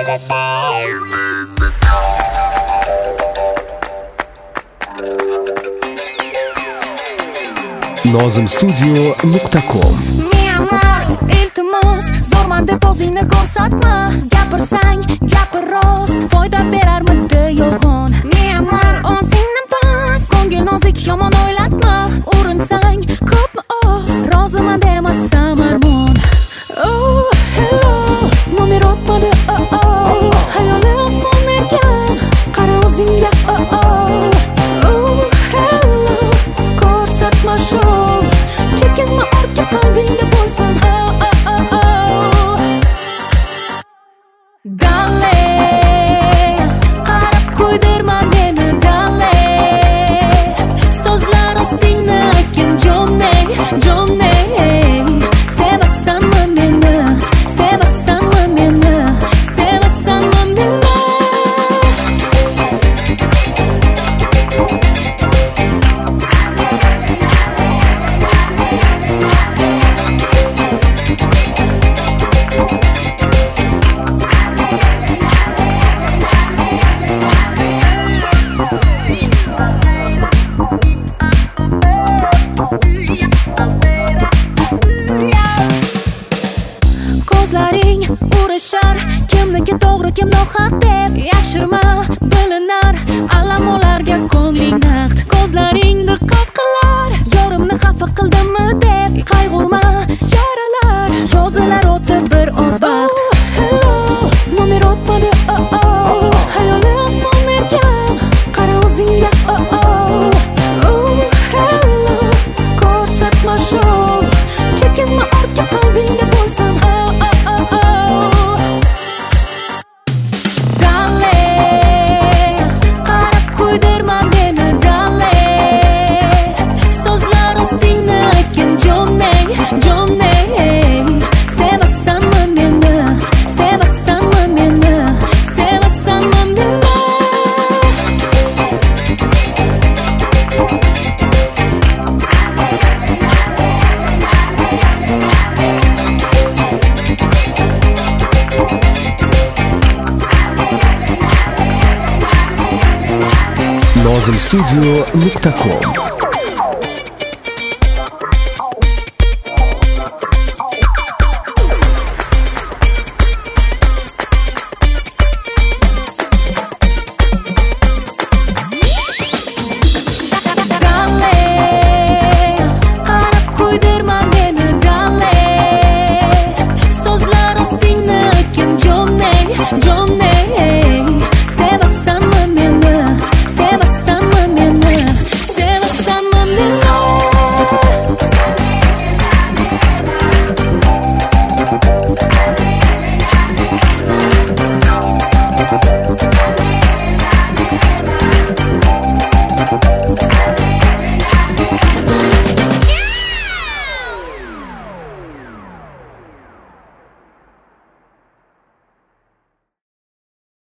nozimstudio.com. Me'amor, iltimos, zo'rman deb o'zingni ko'rsatma. Gapirsang, gapir rost, foyda berarmidi yolg'on. Me'amor, o'zingni bas, ko'ngil nozik, yomon o'ylatma. Urinsang, ko'pmi oz, roziman demasam armon. Oh, hello, nomer o'tmadi, oh, oh. Hayoli osmon erkan, qara o'zingga, oh, oh. Oh, hello, ko'rsatma shu. Chekinma ortga, qalbingda bo'lsin, oh, oh, oh, oh. Dale, qarab qo'ydirma meni, dale. So'zlar ostingni aytgin, Johnny, Johnny. Sevasanmi meni, sevasanmi meni, sevasanmi meni. Ko'zlaring urishar, kimniki to'g'ri, kim nohaq deb. Yashirma, bilinar, alamolarga ko'ngling naqd. Ko'zlaring diqqat qilar, yorimni xafa qildimmi deb. Qayg'urma, yaralar, yozilar o'tib bir oz vaqt. Hello, nomer o'tmadi, oh, oh. Hayoli osmon erkan, qara o'zingga, oh, oh. Oh, hello, ko'rsatma shu. Chekinma ortga, qalbingda bo'lsin, oh, oh, oh, oh. Dale, qarab qo'ydirma meni, dale. So'zlar ostingni aytgin, Johnny, Johnny. Sevasanmi meni, sevasanmi meni, sevasanmi meni. nozimstudio.com.